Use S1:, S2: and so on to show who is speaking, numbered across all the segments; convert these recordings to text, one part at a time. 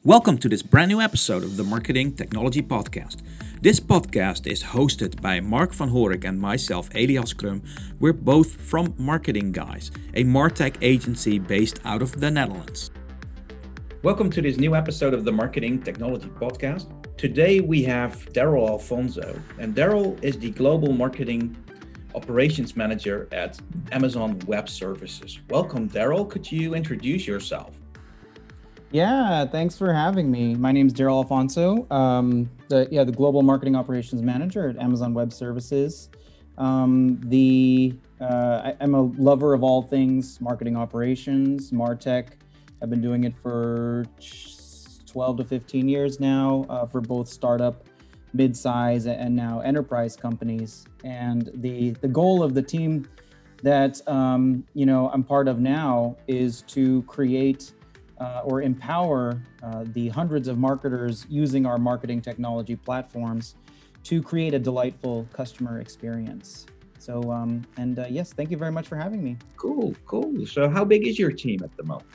S1: Welcome to this brand new episode of the Marketing Technology Podcast. This podcast is hosted by Mark van Horik and myself, Elias Krum. We're both from Marketing Guys, a MarTech agency based out of the Netherlands. Welcome to this new episode of the Marketing Technology Podcast. Today we have Daryl Alfonso, and Daryl is the Global Marketing Operations Manager at Amazon Web Services. Welcome, Daryl. Could you introduce yourself?
S2: Yeah, thanks for having me. My name is Daryl Alfonso, the Global Marketing Operations Manager at Amazon Web Services. I'm a lover of all things marketing operations, MarTech. I've been doing it for 12 to 15 years now for both startup, mid-size, and now enterprise companies. And the goal of the team that I'm part of now is to create or empower the hundreds of marketers using our marketing technology platforms to create a delightful customer experience. So, yes, thank you very much for having me.
S1: Cool. So how big is your team at the moment?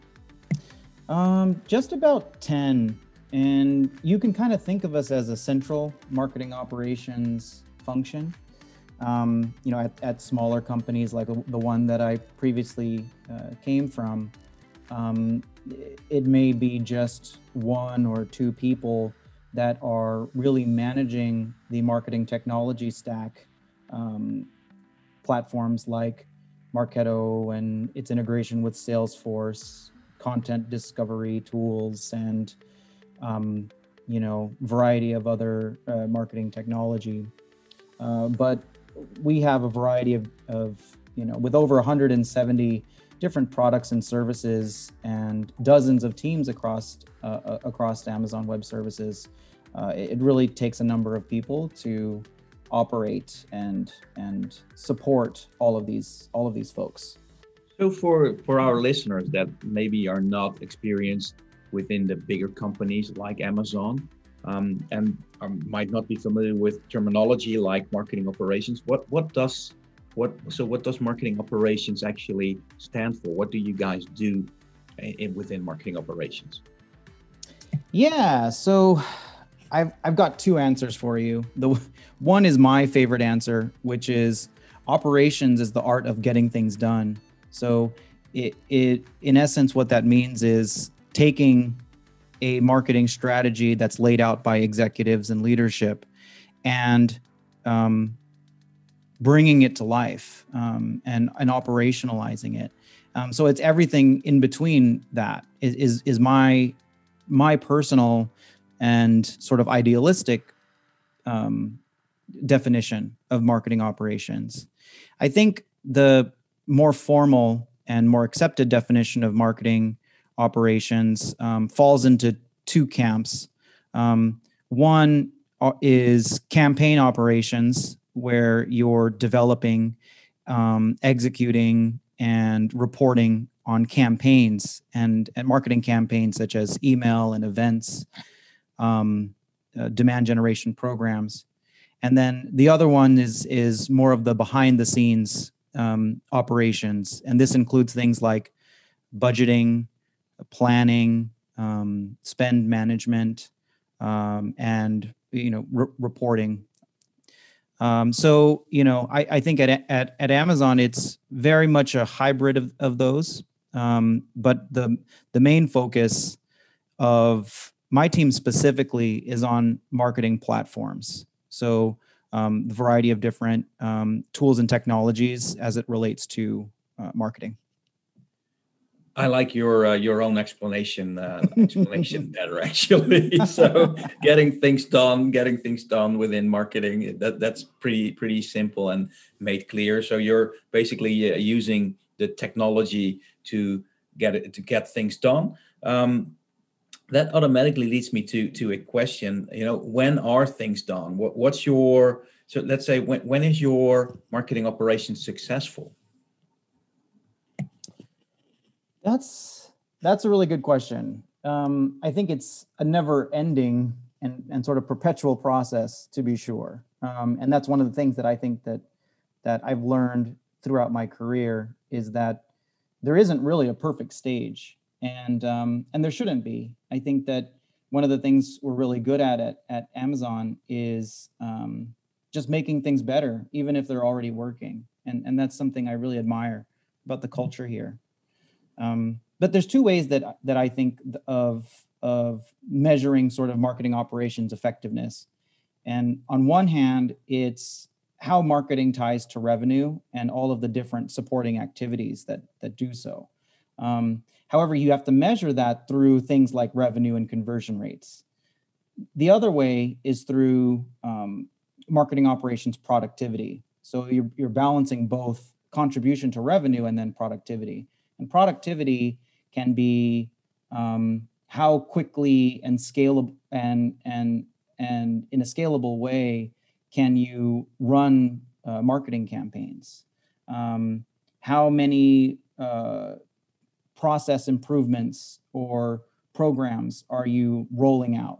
S2: Just about 10. And you can kind of think of us as a central marketing operations function. At smaller companies like the one that I previously came from, it may be just one or two people that are really managing the marketing technology stack, platforms like Marketo and its integration with Salesforce, content discovery tools, and variety of other marketing technology. But we have a variety of with over 170 different products and services and dozens of teams across Amazon Web Services. It really takes a number of people to operate and support all of these folks.
S1: So for our listeners that maybe are not experienced within the bigger companies like Amazon, and might not be familiar with terminology like marketing operations, what does marketing operations actually stand for? What do you guys do within marketing operations?
S2: Yeah, so I've got two answers for you. The one is my favorite answer, which is operations is the art of getting things done. So it in essence, what that means is taking a marketing strategy that's laid out by executives and leadership and bringing it to life and operationalizing it. So it's everything in between that is my personal and sort of idealistic definition of marketing operations. I think the more formal and more accepted definition of marketing operations falls into two camps. One is campaign operations, where you're developing, executing, and reporting on campaigns and marketing campaigns such as email and events, demand generation programs. And then the other one is more of the behind the scenes operations. And this includes things like budgeting, planning, spend management, and reporting. I think at Amazon, it's very much a hybrid of those. But the main focus of my team specifically is on marketing platforms. So the variety of different tools and technologies as it relates to marketing.
S1: I like your own explanation better, actually. So getting things done within marketing, that's pretty simple and made clear. So you're basically using the technology to get things done. That automatically leads me to a question. When are things done? So let's say when is your marketing operation successful?
S2: That's a really good question. I think it's a never-ending and sort of perpetual process, to be sure. And that's one of the things that I think that I've learned throughout my career is that there isn't really a perfect stage. and there shouldn't be. I think that one of the things we're really good at Amazon is just making things better, even if they're already working. And that's something I really admire about the culture here. But there's two ways that I think of measuring sort of marketing operations effectiveness. And on one hand, it's how marketing ties to revenue and all of the different supporting activities that do so. However, you have to measure that through things like revenue and conversion rates. The other way is through marketing operations productivity. So you're balancing both contribution to revenue and then productivity. And productivity can be how quickly and scalable and in a scalable way can you run marketing campaigns? How many process improvements or programs are you rolling out?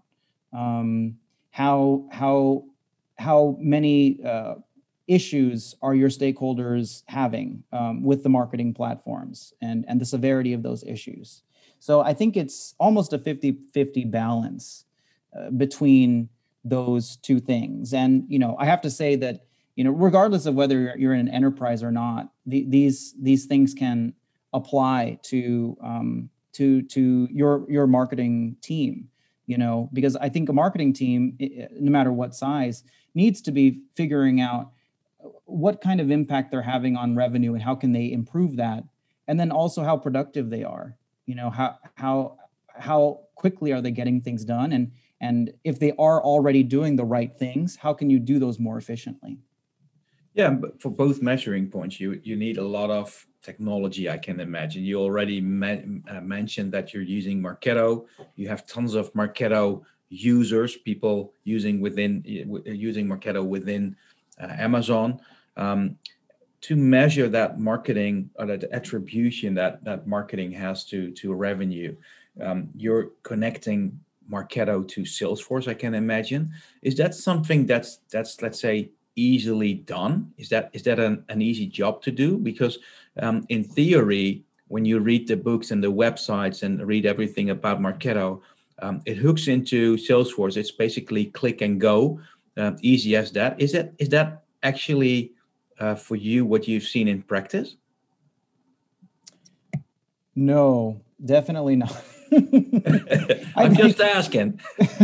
S2: How many issues are your stakeholders having with the marketing platforms and the severity of those issues? So I think it's almost a 50-50 balance between those two things. And, I have to say that, regardless of whether you're in an enterprise or not, these things can apply to your marketing team, because I think a marketing team, no matter what size, needs to be figuring out what kind of impact they're having on revenue and how can they improve that, and then also how productive they are. How quickly are they getting things done, and if they are already doing the right things, how can you do those more efficiently?
S1: Yeah, but for both measuring points, you need a lot of technology, I can imagine. You already mentioned that you're using Marketo. You have tons of Marketo users, people using Marketo within Amazon. To measure that marketing or that attribution that marketing has to revenue, you're connecting Marketo to Salesforce, I can imagine. Is that something that's let's say easily done? Is that an easy job to do? Because in theory, when you read the books and the websites and read everything about Marketo, it hooks into Salesforce. It's basically click and go, easy as that. Is that actually for you what you've seen in practice?
S2: No, definitely not.
S1: I'm just asking.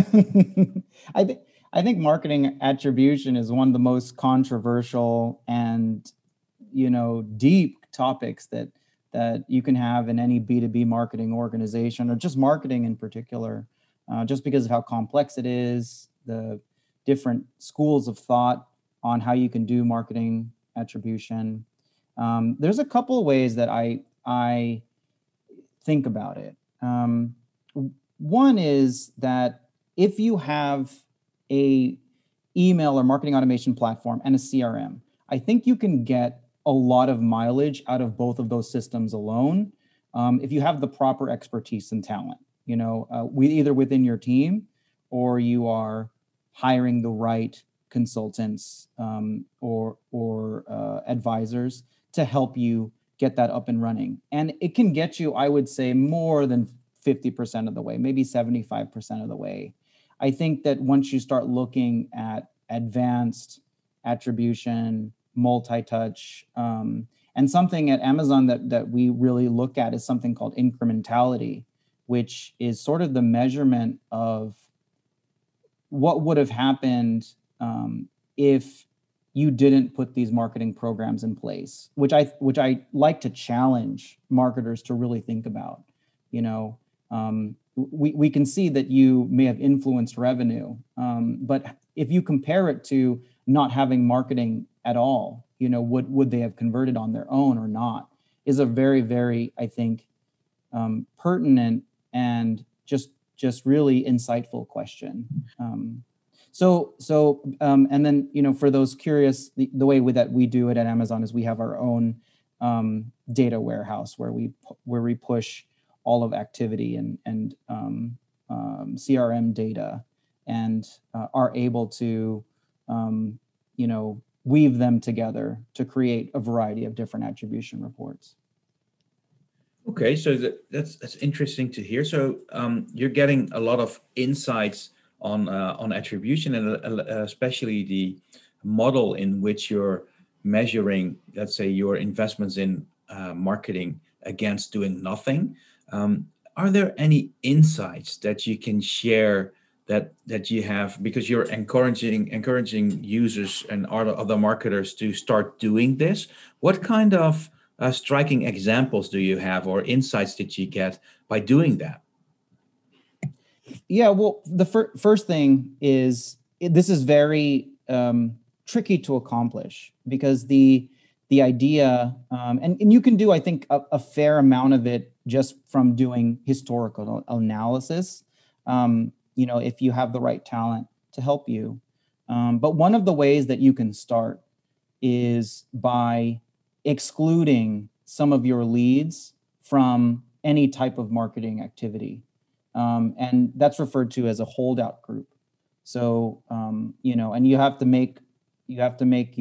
S2: I think marketing attribution is one of the most controversial and deep topics that you can have in any B2B marketing organization, or just marketing in particular, just because of how complex it is, the different schools of thought on how you can do marketing attribution. There's a couple of ways that I think about it. One is that if you have a email or marketing automation platform and a CRM, I think you can get a lot of mileage out of both of those systems alone, if you have the proper expertise and talent. Either within your team, or you are hiring the right consultants or advisors to help you get that up and running. And it can get you, I would say, more than 50% of the way, maybe 75% of the way. I think that once you start looking at advanced attribution, multi-touch, and something at Amazon that we really look at is something called incrementality, which is sort of the measurement of what would have happened if you didn't put these marketing programs in place, which I like to challenge marketers to really think about. We can see that you may have influenced revenue, but if you compare it to not having marketing at all, would they have converted on their own or not, is a very, very, I think, pertinent and just really insightful question. And then, for those curious, the way that we do it at Amazon is we have our own data warehouse where we push all of activity and CRM data, and are able to, weave them together to create a variety of different attribution reports.
S1: Okay, so that's interesting to hear. So you're getting a lot of insights on attribution, and especially the model in which you're measuring, let's say, your investments in marketing against doing nothing. Um, are there any insights that you can share that you have, because you're encouraging users and other marketers to start doing this? What kind of striking examples do you have, or insights that you get by doing that?
S2: Yeah, well, the first thing is this is very tricky to accomplish because the idea, and you can do, I think, a fair amount of it just from doing historical analysis, if you have the right talent to help you. But one of the ways that you can start is by excluding some of your leads from any type of marketing activity. And that's referred to as a holdout group. So, and you have to make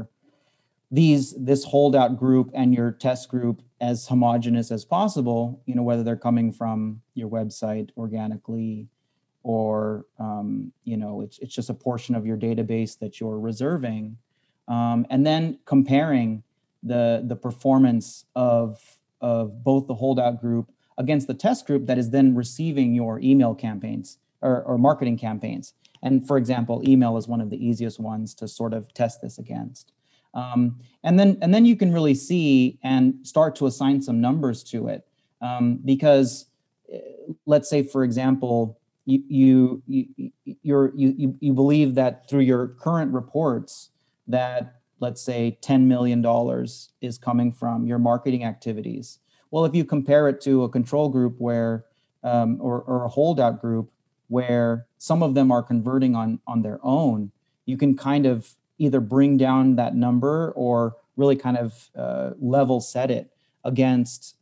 S2: this holdout group and your test group as homogeneous as possible, whether they're coming from your website organically or, it's just a portion of your database that you're reserving. And then comparing the performance of both the holdout group against the test group that is then receiving your email campaigns or marketing campaigns. And for example, email is one of the easiest ones to sort of test this against. And then you can really see and start to assign some numbers to it, because let's say, for example, you believe that through your current reports that, let's say, $10 million is coming from your marketing activities. Well, if you compare it to a control group where, or a holdout group where some of them are converting on their own, you can kind of either bring down that number or really kind of level set it against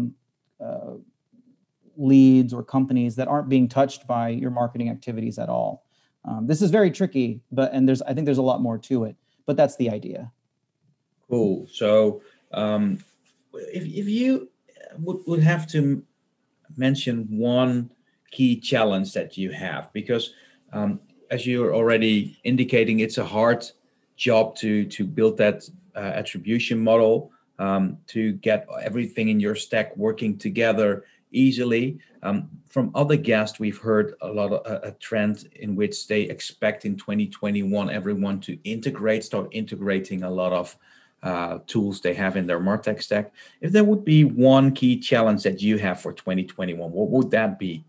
S2: leads or companies that aren't being touched by your marketing activities at all. This is very tricky, I think there's a lot more to it, but that's the idea.
S1: Cool. So if you would have to mention one key challenge that you have, because as you're already indicating, it's a hard job to build that attribution model, to get everything in your stack working together easily. From other guests, we've heard a lot of a trend in which they expect in 2021 everyone to start integrating a lot of tools they have in their MarTech stack. If there would be one key challenge that you have for 2021, what would that be?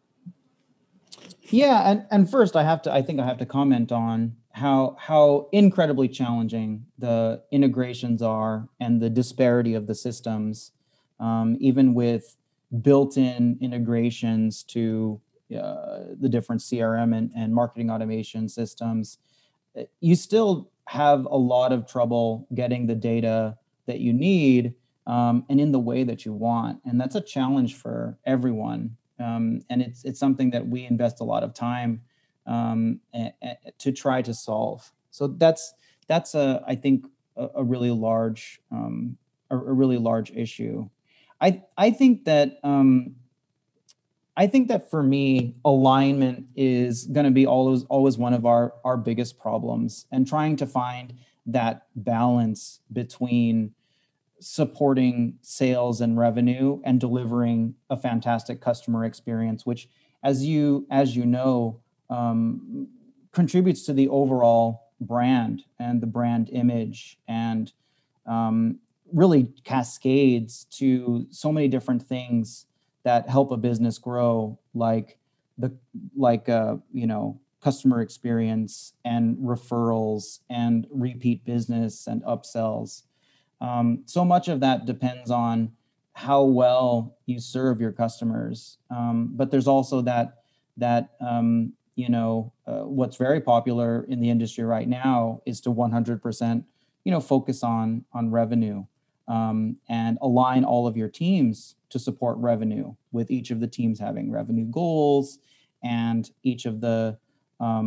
S2: Yeah, and first I think I have to comment on how incredibly challenging the integrations are and the disparity of the systems, even with built-in integrations to the different CRM and marketing automation systems. You still have a lot of trouble getting the data that you need, and in the way that you want, and that's a challenge for everyone. And it's something that we invest a lot of time to try to solve. So that's I think a really large issue. I think that for me, alignment is going to be always one of our biggest problems, and trying to find that balance between supporting sales and revenue and delivering a fantastic customer experience, which, as you know, contributes to the overall brand and the brand image, and really cascades to so many different things that help a business grow, like customer experience and referrals and repeat business and upsells. So much of that depends on how well you serve your customers. But there's also what's very popular in the industry right now is to 100%, focus on revenue, and align all of your teams to support revenue, with each of the teams having revenue goals, and each of the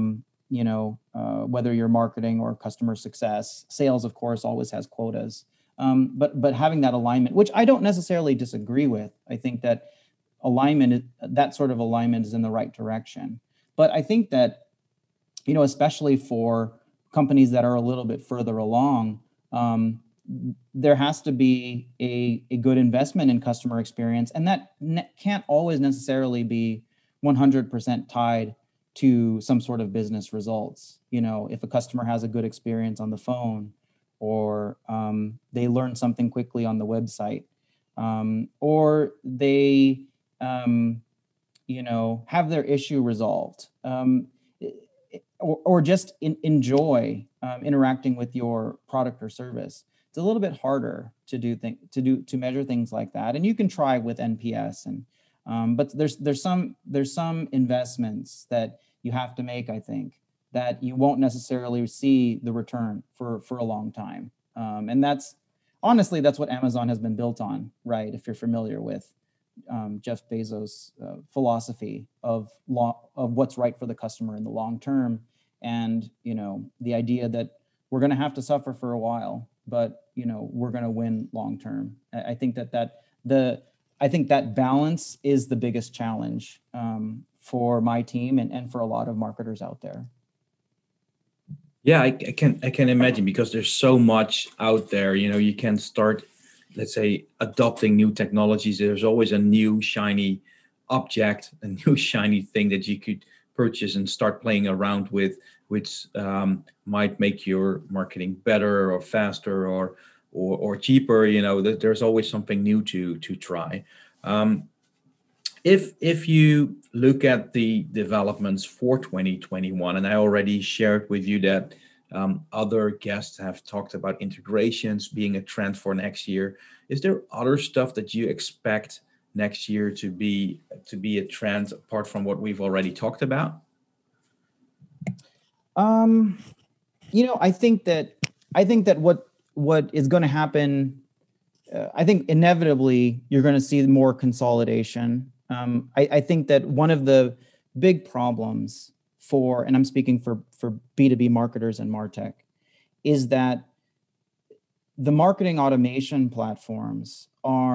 S2: whether you're marketing or customer success. Sales, of course, always has quotas. But having that alignment, which I don't necessarily disagree with, I think that that sort of alignment is in the right direction. But I think that, especially for companies that are a little bit further along, there has to be a good investment in customer experience, and that can't always necessarily be 100% tied to some sort of business results. If a customer has a good experience on the phone, or they learn something quickly on the website, or they have their issue resolved, or just enjoy interacting with your product or service. It's a little bit harder to measure things like that, and you can try with NPS, but there's some investments that you have to make, I think, that you won't necessarily see the return for a long time, and that's what Amazon has been built on, right? If you're familiar with Jeff Bezos' philosophy of what's right for the customer in the long term, and the idea that we're going to have to suffer for a while, but we're going to win long term. I think that balance is the biggest challenge for my team and for a lot of marketers out there.
S1: Yeah, I can imagine, because there's so much out there. You can start, let's say, adopting new technologies. There's always a new shiny object, a new shiny thing that you could purchase and start playing around with, which might make your marketing better or faster or cheaper. There's always something new to try. If you look at the developments for 2021, and I already shared with you that other guests have talked about integrations being a trend for next year, is there other stuff that you expect next year to be a trend apart from what we've already talked about?
S2: I think that what is going to happen, I think inevitably you're going to see more consolidation. I think that one of the big problems and I'm speaking for B2B marketers and MarTech, is that the marketing automation platforms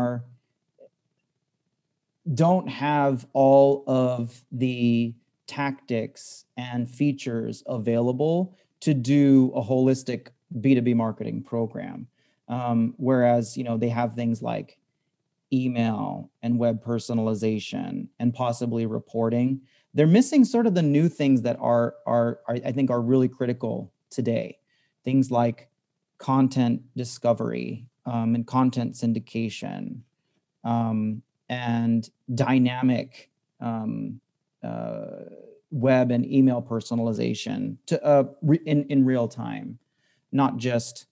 S2: don't have all of the tactics and features available to do a holistic B2B marketing program. Whereas, they have things like email and web personalization and possibly reporting. They're missing sort of the new things that are I think are really critical today. Things like content discovery, and content syndication, and dynamic web and email personalization in real time, not just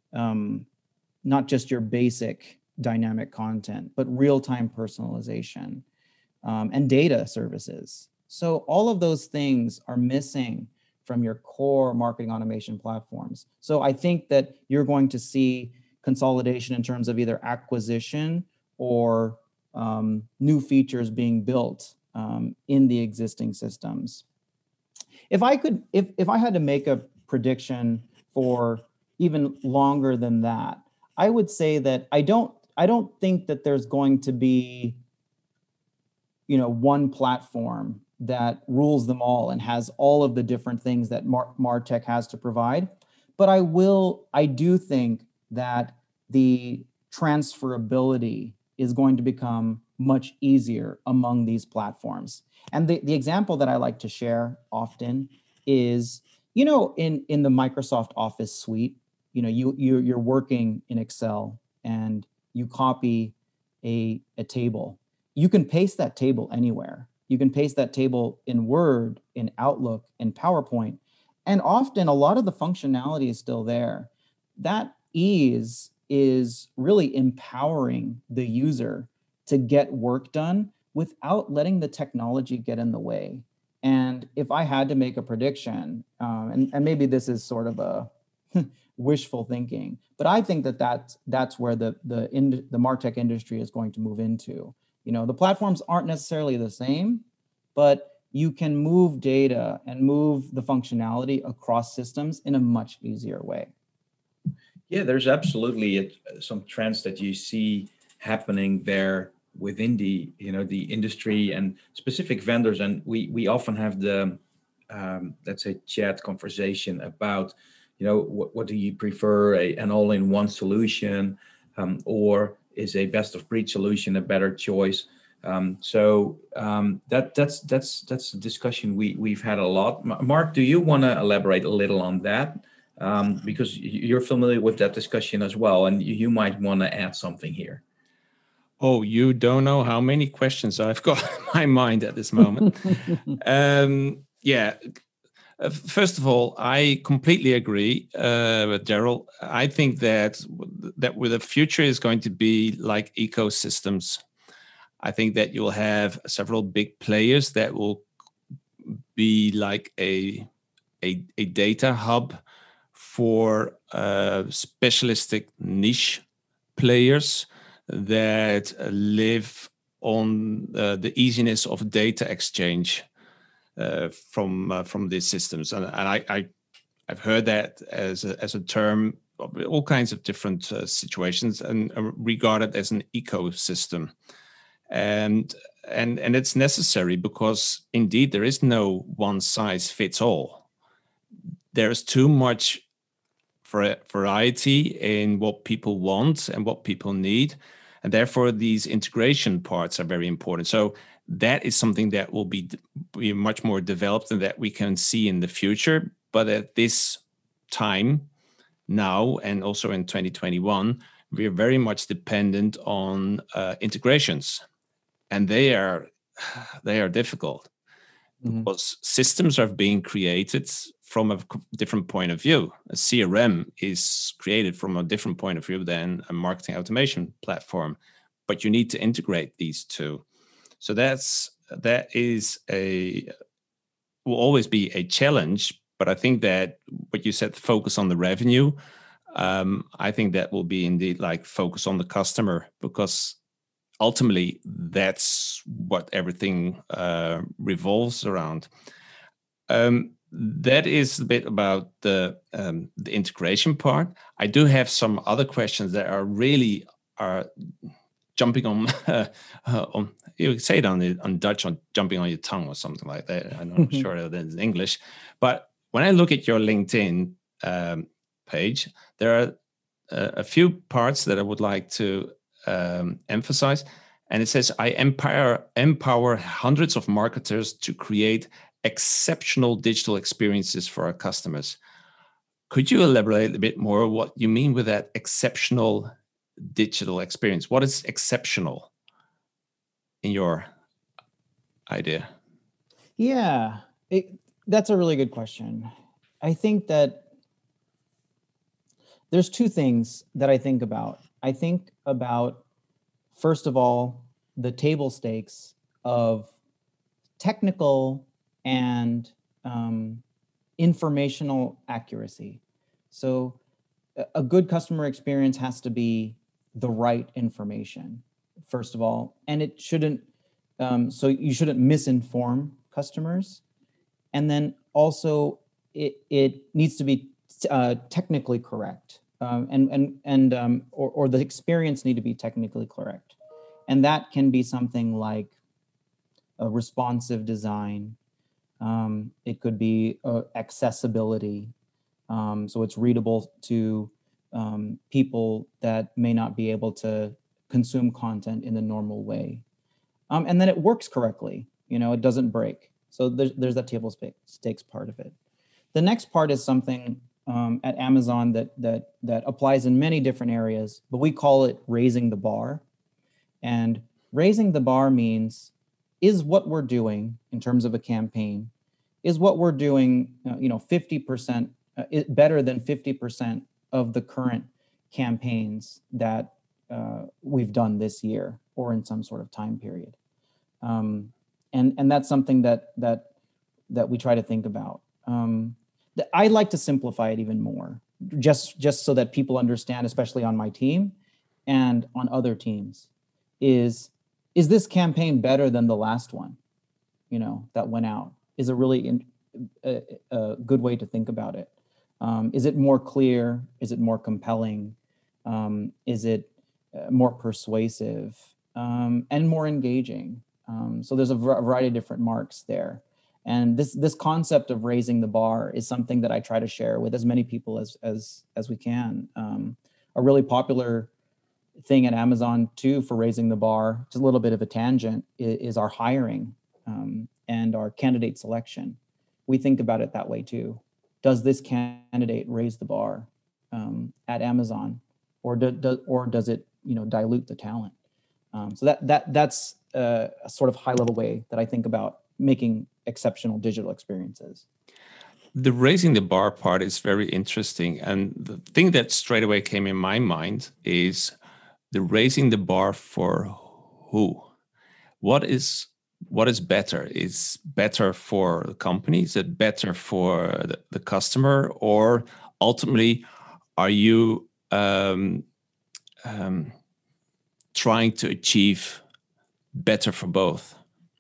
S2: your basic dynamic content, but real-time personalization, and data services. So all of those things are missing from your core marketing automation platforms. So I think that you're going to see consolidation in terms of either acquisition or new features being built in the existing systems. If I had to make a prediction for even longer than that, I would say that I don't think that there's going to be, one platform that rules them all and has all of the different things that MarTech has to provide. But I do think that the transferability is going to become much easier among these platforms. And the example that I like to share often is, in the Microsoft Office suite, you're working in Excel and you copy a table. You can paste that table anywhere. You can paste that table in Word, in Outlook, in PowerPoint. And often a lot of the functionality is still there. That ease is really empowering the user to get work done without letting the technology get in the way. And if I had to make a prediction, and maybe this is sort of a wishful thinking, but I think that's where the MarTech industry is going to move into. The platforms aren't necessarily the same, but you can move data and move the functionality across systems in a much easier way.
S1: Yeah, there's absolutely some trends that you see happening there within the the industry and specific vendors, and we often have the let's say chat conversation about what do you prefer, an all-in-one solution, or is a best of breed solution a better choice? That's a discussion we've had a lot. Mark, do you want to elaborate a little on that? Because you're familiar with that discussion as well, and you might want to add something here.
S3: Oh, you don't know how many questions I've got in my mind at this moment. Yeah. First of all, I completely agree with Daryl. I think that with the future is going to be like ecosystems. I think that you'll have several big players that will be like a data hub for specialistic niche players that live on the easiness of data exchange from these systems, and I've heard that as a term of all kinds of different situations, and regarded as an ecosystem, and it's necessary because indeed there is no one size fits all. There's too much variety in what people want and what people need, and therefore these integration parts are very important. So that is something that will be much more developed and that we can see in the future. But at this time now, and also in 2021, we are very much dependent on integrations, and they are difficult because systems are being created from a different point of view. A CRM is created from a different point of view than a marketing automation platform, but you need to integrate these two. So that will always be a challenge. But I think that what you said, focus on the revenue, I think that will be indeed like focus on the customer, because ultimately that's what everything revolves around. That is a bit about the integration part. I do have some other questions that are jumping on you say it on Dutch, on jumping on your tongue or something like that. I'm not sure that it's English, but when I look at your LinkedIn page, there are a few parts that I would like to emphasize. And it says, I empower hundreds of marketers to create exceptional digital experiences for our customers. Could you elaborate a bit more what you mean with that exceptional digital experience? What is exceptional in your idea?
S2: Yeah, that's a really good question. I think that there's two things that I think about. I think about, first of all, the table stakes of technical and informational accuracy. So a good customer experience has to be the right information, first of all, and it shouldn't, so you shouldn't misinform customers. And then also it needs to be technically correct, or the experience need to be technically correct. And that can be something like a responsive design. It could be accessibility. So it's readable to people that may not be able to consume content in the normal way. And then it works correctly, it doesn't break. So there's that table stakes part of it. The next part is something at Amazon that applies in many different areas, but we call it raising the bar. And raising the bar means, is what we're doing in terms of a campaign, is what we're doing 50% better than 50% of the current campaigns that we've done this year or in some sort of time period. And that's something that we try to think about. I like to simplify it even more, just so that people understand, especially on my team and on other teams, is this campaign better than the last one, that went out? Is a really a good way to think about it. Is it more clear? Is it more compelling? Is it more persuasive and more engaging? So there's a variety of different marks there. And this concept of raising the bar is something that I try to share with as many people as we can. A really popular thing at Amazon too for raising the bar, just a little bit of a tangent, is our hiring and our candidate selection. We think about it that way too. Does this candidate raise the bar at Amazon, or does it dilute the talent? So that's a sort of high level way that I think about making exceptional digital experiences.
S3: The raising the bar part is very interesting. And the thing that straight away came in my mind is the raising the bar for who? What is better? Is better for the company? Is it better for the customer? Or ultimately, are you trying to achieve better for both?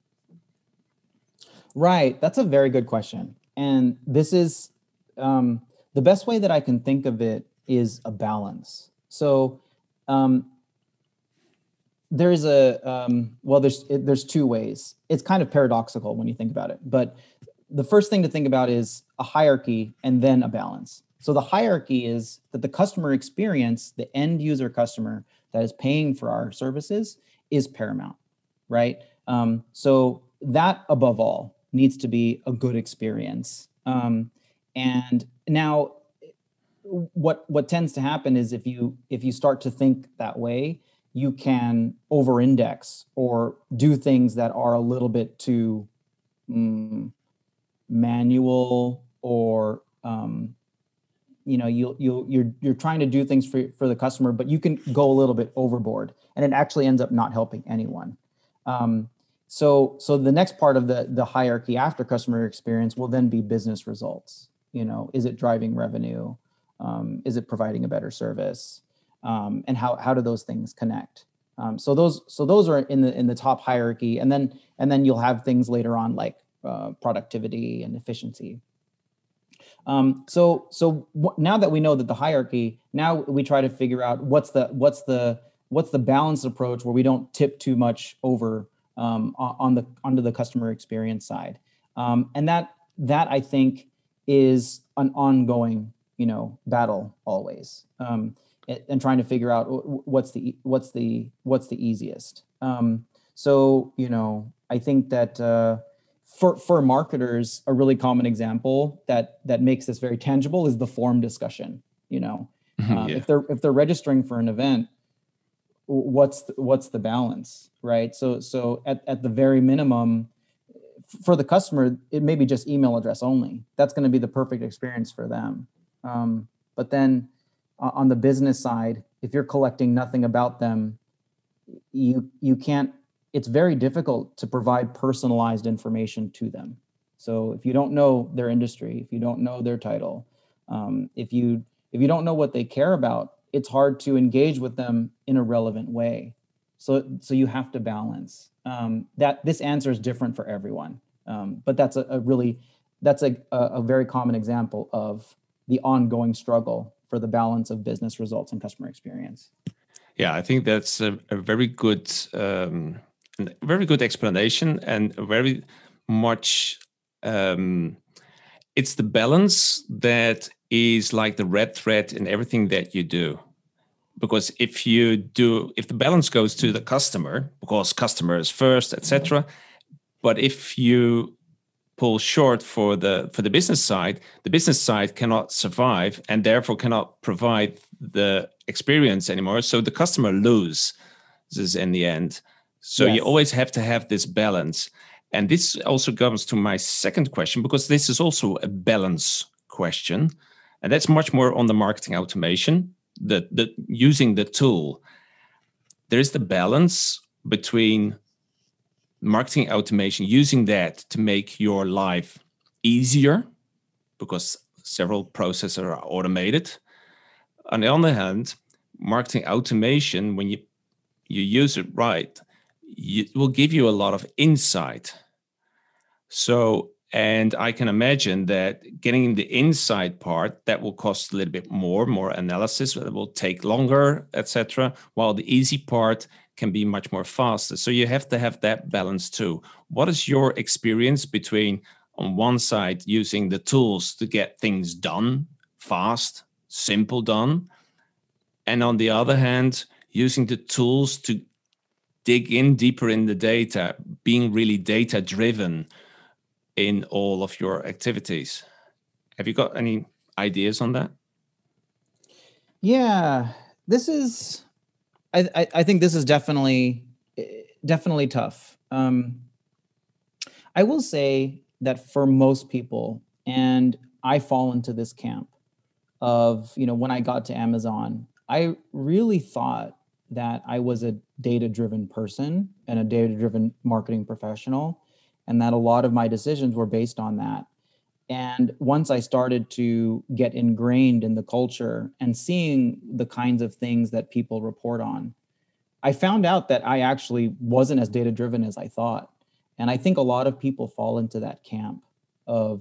S2: Right. That's a very good question. And this is the best way that I can think of it is a balance. So there's there's two ways. It's kind of paradoxical when you think about it. But the first thing to think about is a hierarchy and then a balance. So the hierarchy is that the customer experience, the end user customer that is paying for our services, is paramount, right? So that above all needs to be a good experience. And now what tends to happen is if you start to think that way, you can over-index or do things that are a little bit too manual, or you're trying to do things for the customer, but you can go a little bit overboard, and it actually ends up not helping anyone. So the next part of the hierarchy after customer experience will then be business results. Is it driving revenue? Is it providing a better service? And how do those things connect? So those are in the top hierarchy, and then you'll have things later on like productivity and efficiency. So now that we know that the hierarchy, now we try to figure out what's the balanced approach where we don't tip too much over onto the customer experience side, and that I think is an ongoing battle always, and trying to figure out what's the easiest. So I think that for marketers, a really common example that makes this very tangible is the form discussion. If they're registering for an event, what's the balance, right? So at the very minimum, for the customer, it may be just email address only. That's going to be the perfect experience for them. But then on the business side, if you're collecting nothing about them, you can't. It's very difficult to provide personalized information to them. So if you don't know their industry, if you don't know their title, if you don't know what they care about, it's hard to engage with them in a relevant way. So you have to balance. That this answer is different for everyone, but that's a very common example of the ongoing struggle for the balance of business results and customer experience.
S3: Yeah, I think that's a very good explanation, and very much it's the balance that is like the red thread in everything that you do. Because if the balance goes to the customer, because customer is first, etc. But if you pull short for the business side, the business side cannot survive and therefore cannot provide the experience anymore. So the customer loses in the end. So yes. You always have to have this balance. And this also comes to my second question, because this is also a balance question. And that's much more on the marketing automation, the using the tool. There is the balance between marketing automation, using that to make your life easier, because several processes are automated. On the other hand, marketing automation, when you use it right, it will give you a lot of insight. So And I can imagine that getting the inside part, that will cost a little bit more analysis, it will take longer, etc. While the easy part can be much more faster. So you have to have that balance too. What is your experience between, on one side, using the tools to get things done, fast, simple done, and on the other hand, using the tools to dig in deeper in the data, being really data driven in all of your activities? Have you got any ideas on that?
S2: Yeah, this is. I think this is definitely tough. I will say that for most people, and I fall into this camp of, when I got to Amazon, I really thought that I was a data-driven person and a data-driven marketing professional, and that a lot of my decisions were based on that. And once I started to get ingrained in the culture and seeing the kinds of things that people report on, I found out that I actually wasn't as data-driven as I thought. And I think a lot of people fall into that camp of,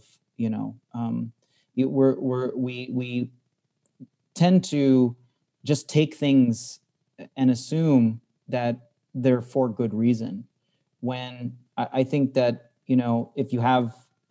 S2: we tend to just take things and assume that they're for good reason. When I think that, if you have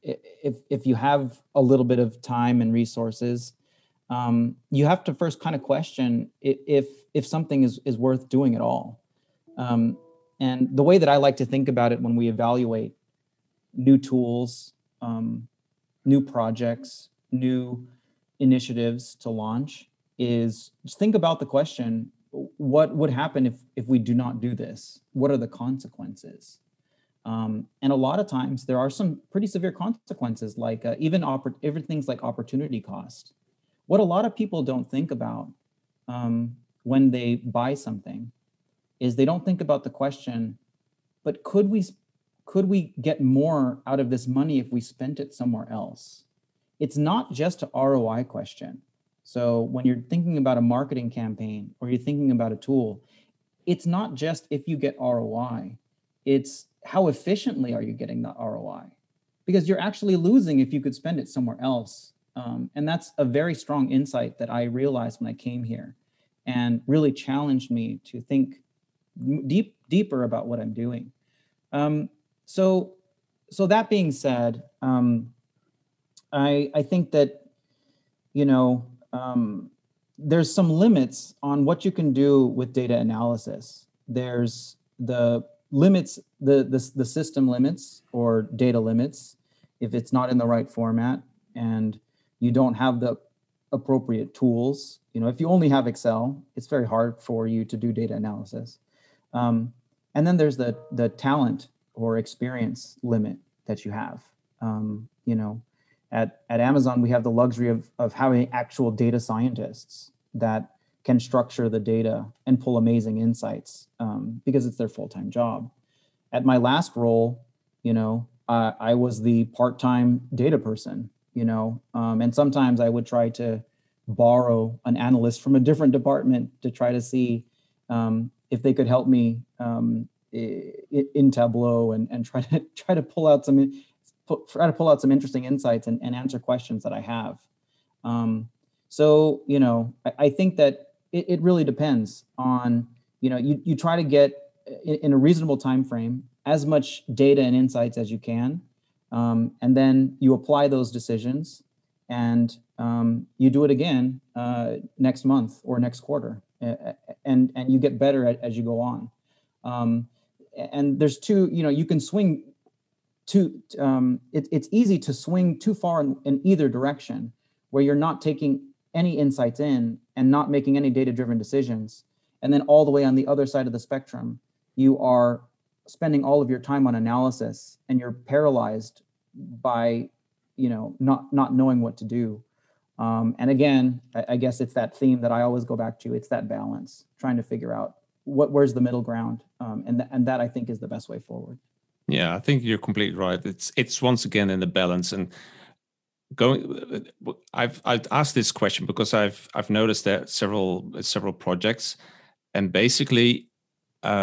S2: a little bit of time and resources, you have to first kind of question if something is worth doing at all. And the way that I like to think about it when we evaluate new tools, new projects, new initiatives to launch is just think about the question, what would happen if we do not do this? What are the consequences? And a lot of times there are some pretty severe consequences, like even things like opportunity cost. What a lot of people don't think about when they buy something is they don't think about the question, but could we get more out of this money if we spent it somewhere else? It's not just an ROI question. So when you're thinking about a marketing campaign or you're thinking about a tool, it's not just if you get ROI, it's how efficiently are you getting that ROI? Because you're actually losing if you could spend it somewhere else. And that's a very strong insight that I realized when I came here and really challenged me to think deeper about what I'm doing. So that being said, I think that, there's some limits on what you can do with data analysis. There's the limits, the system limits or data limits, if it's not in the right format and you don't have the appropriate tools. If you only have Excel, it's very hard for you to do data analysis. And then there's the talent or experience limit that you have. At Amazon, we have the luxury of having actual data scientists that can structure the data and pull amazing insights because it's their full-time job. At my last role, I was the part-time data person, and sometimes I would try to borrow an analyst from a different department to try to see if they could help me in Tableau and try to pull out some interesting insights and answer questions that I have. So I think that it really depends on you try to get in a reasonable time frame as much data and insights as you can, and then you apply those decisions and you do it again next month or next quarter, and you get better as you go on. And there's you can swing it's easy to swing too far in either direction, where you're not taking any insights in and not making any data-driven decisions. And then all the way on the other side of the spectrum, you are spending all of your time on analysis and you're paralyzed by, not knowing what to do. And again, I guess it's that theme that I always go back to. It's that balance, trying to figure out where's the middle ground. And that I think is the best way forward.
S3: Yeah, I think you're completely right. It's once again in the balance. And I've asked this question because I've noticed that several projects, and basically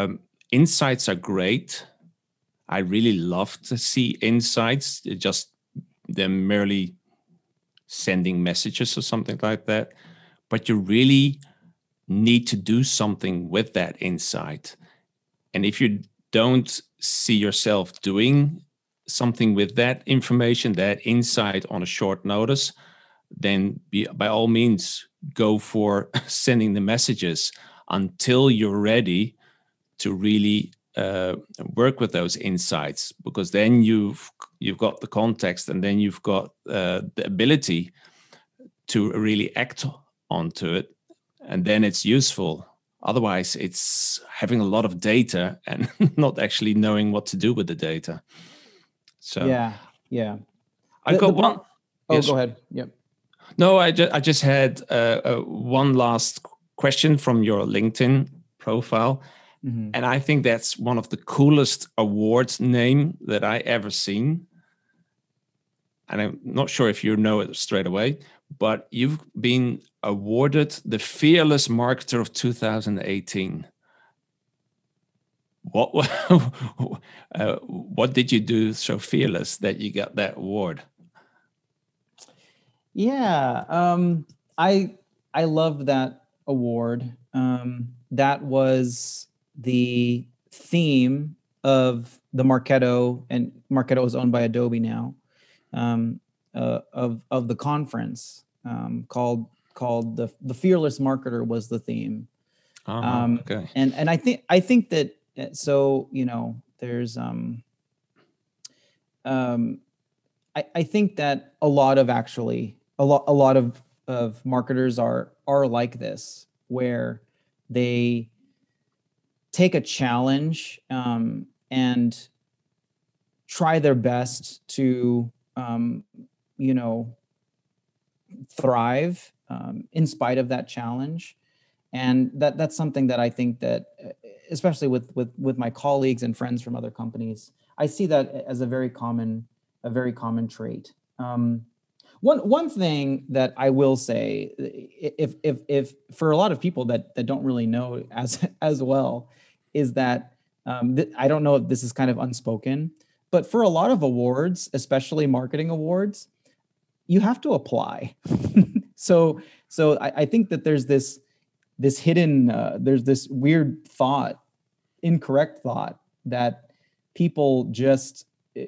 S3: insights are great. I really love to see insights. Just them merely sending messages or something like that, but you really need to do something with that insight. And if you don't see yourself doing something with that information, that insight on a short notice, then by all means go for sending the messages until you're ready to really work with those insights, because then you've got the context, and then you've got the ability to really act onto it, and then it's useful. Otherwise, it's having a lot of data and not actually knowing what to do with the data. So
S2: yeah.
S3: I got one.
S2: Oh, yes. Go ahead. Yep.
S3: No, I just had one last question from your LinkedIn profile. Mm-hmm. And I think that's one of the coolest awards name that I ever seen. And I'm not sure if you know it straight away, but you've been awarded the Fearless Marketer of 2018. What did you do so fearless that you got that award?
S2: Yeah, I loved that award. That was the theme of the Marketo, and Marketo is owned by Adobe now, of the conference, called the Fearless Marketer was the theme.
S3: Okay.
S2: And I think that, so, there's I think that a lot of marketers are like this, where they take a challenge and try their best to thrive in spite of that challenge. And that's something that I think that, especially with my colleagues and friends from other companies, I see that as a very common trait. One thing that I will say, if for a lot of people that don't really know as well, is that I don't know if this is kind of unspoken, but for a lot of awards, especially marketing awards, you have to apply. So I think that there's this hidden, there's this weird thought, incorrect thought, that people just,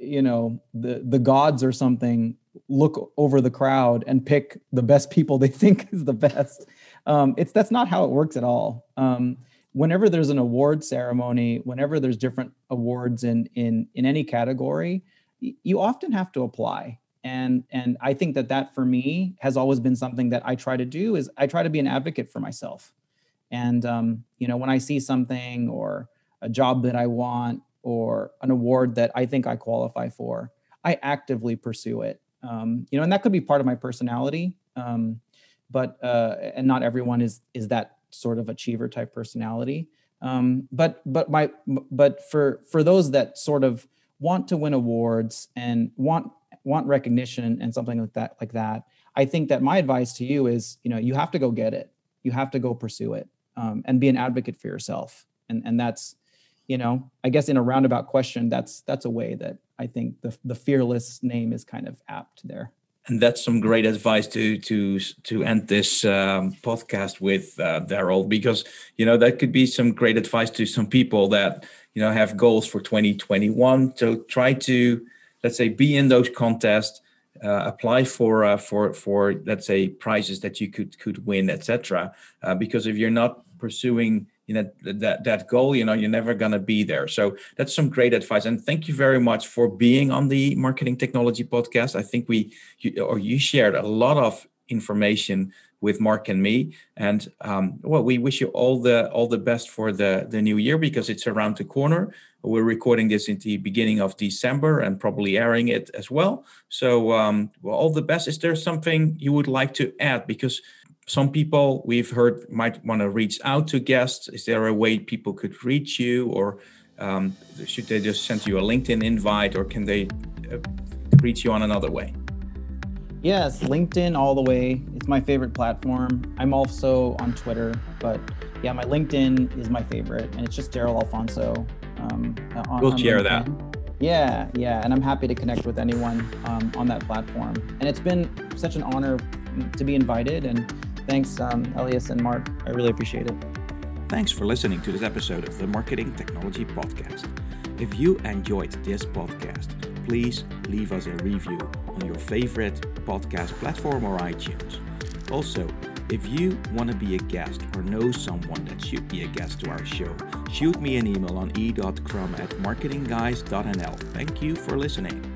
S2: the gods or something look over the crowd and pick the best people they think is the best. That's not how it works at all. Whenever there's an award ceremony, whenever there's different awards in any category, you often have to apply. And I think that for me has always been something that I try to do, is I try to be an advocate for myself. And, when I see something, or a job that I want, or an award that I think I qualify for, I actively pursue it. And that could be part of my personality, but and not everyone is that sort of achiever type personality. But for those that sort of want to win awards and want recognition and something like that, I think that my advice to you is, you have to go get it. You have to go pursue it, and be an advocate for yourself. And that's, I guess in a roundabout question, that's a way that I think the Fearless name is kind of apt there.
S1: And that's some great advice to end this podcast with, Daryl, because that could be some great advice to some people that have goals for 2021. So try to, let's say, be in those contests, apply for let's say prizes that you could win, etc. Because if you're not pursuing that goal, you're never going to be there. So that's some great advice. And thank you very much for being on the Marketing Technology Podcast. I think you shared a lot of information with Mark and me. And we wish you all the best for the new year, because it's around the corner. We're recording this in the beginning of December and probably airing it as well. So all the best. Is there something you would like to add? Because some people we've heard might want to reach out to guests. Is there a way people could reach you, or should they just send you a LinkedIn invite, or can they reach you on another way?
S2: Yes, LinkedIn all the way. It's my favorite platform. I'm also on Twitter, but yeah, my LinkedIn is my favorite, and it's just Daryl Alfonso.
S1: We'll share that.
S2: Yeah, and I'm happy to connect with anyone on that platform. And it's been such an honor to be invited. And thanks, Elias and Mark. I really appreciate it.
S4: Thanks for listening to this episode of the Marketing Technology Podcast. If you enjoyed this podcast, please leave us a review on your favorite podcast platform or iTunes. Also, if you want to be a guest or know someone that should be a guest to our show, shoot me an email on e.crum@marketingguys.nl. Thank you for listening.